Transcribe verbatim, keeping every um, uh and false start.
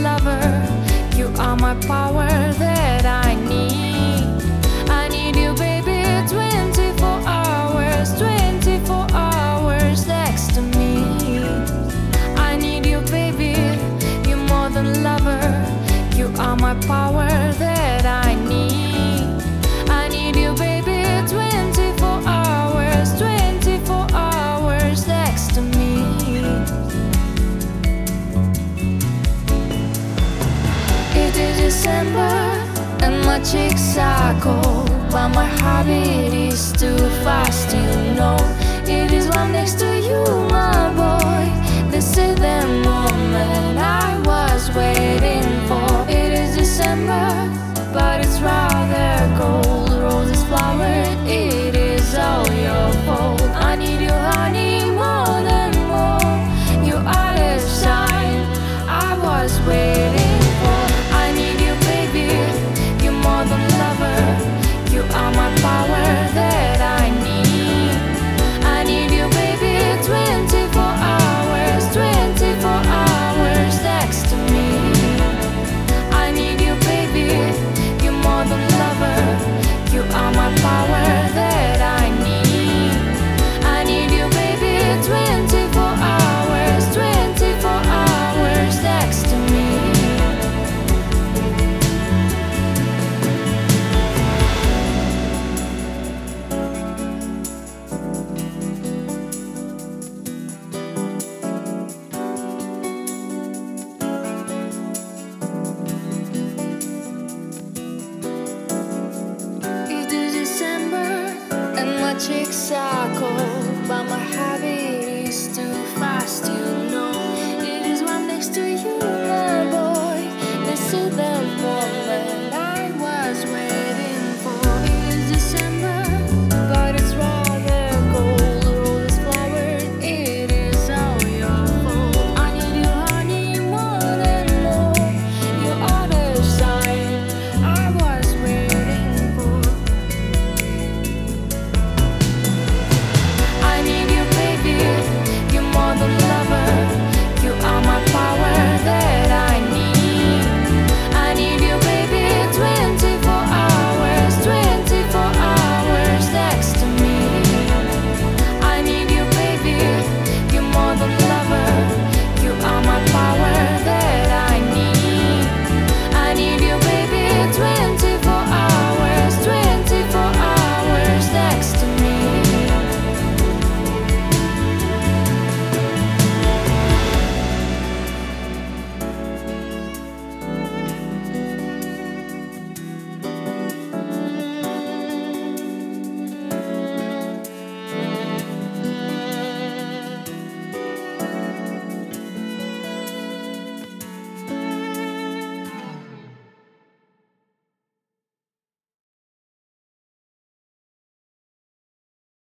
lover. You are my power that I need. I need you, baby, twenty-four hours, twenty-four hours next to me. I need you, baby, you're more than lover. You are my power that I need. I need you, baby, twenty-four hours, twenty-four hours next to me. It is December and my cheeks are cold, but my heartbeat is too fast, you know. It is right next to you, my boy. This is the moment I was waiting for. It is December, but it's rather cold. Roses flowered, it is all your fault. I need you, honey, more than more. You are the sign I was waiting for. I need you, baby, you're more than lover. You are my power that I need. I need you, baby, twenty-four hours, twenty-four hours next to me. I need you, baby, you're more than lover. You are my power that I need. I need you, baby, twenty-four hours, twenty-four hours next to me. It is December and my cheeks are